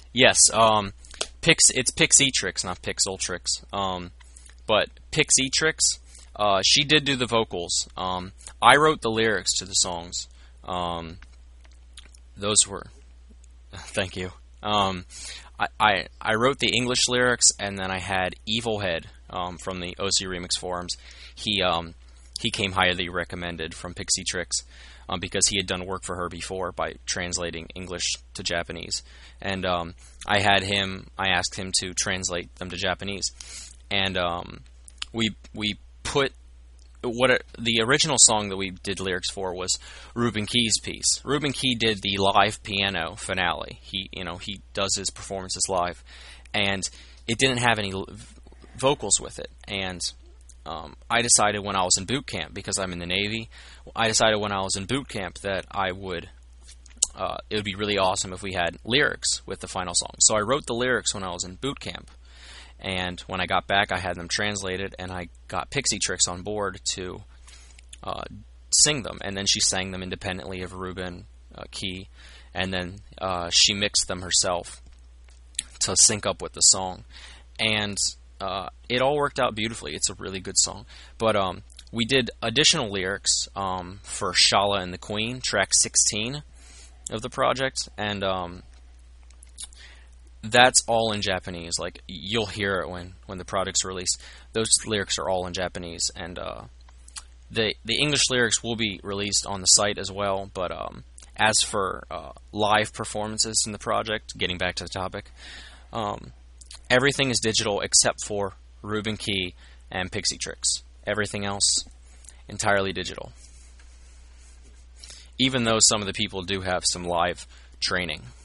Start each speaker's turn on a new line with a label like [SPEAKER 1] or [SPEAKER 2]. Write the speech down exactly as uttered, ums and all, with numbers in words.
[SPEAKER 1] Yes, um, Pix, it's Pixietrix, not Pixeltrix. Um, but Pixietrix, uh, she did do the vocals. Um, I wrote the lyrics to the songs. Um, those were, thank you. Um, I, I, I wrote the English lyrics, and then I had Evil Head um, from the O C Remix forums. He um, he came highly recommended from Pixietrix um, because he had done work for her before by translating English to Japanese. And um, I had him. I asked him to translate them to Japanese, and um, we we put what it, the original song that we did lyrics for was Ruben Key's piece. Ruben Key did the live piano finale. He you know he does his performances live, and it didn't have any vocals with it. And um, I decided when I was in boot camp, because I'm in the Navy, I decided when I was in boot camp that I would. Uh, it would be really awesome if we had lyrics with the final song. So I wrote the lyrics when I was in boot camp, and when I got back, I had them translated, and I got Pixietrix on board to uh, sing them, and then she sang them independently of Ruben uh, Key, and then uh, she mixed them herself to sync up with the song, and uh, it all worked out beautifully. It's a really good song, but um, we did additional lyrics um, for Shala and the Queen, track sixteen of the project, and um, that's all in Japanese. Like, you'll hear it when, when the product's released. Those lyrics are all in Japanese, and uh, the the English lyrics will be released on the site as well. But um, as for uh, live performances in the project, getting back to the topic, um, everything is digital except for Ruben Key and Pixietrix. Everything else entirely digital, even though some of the people do have some live training.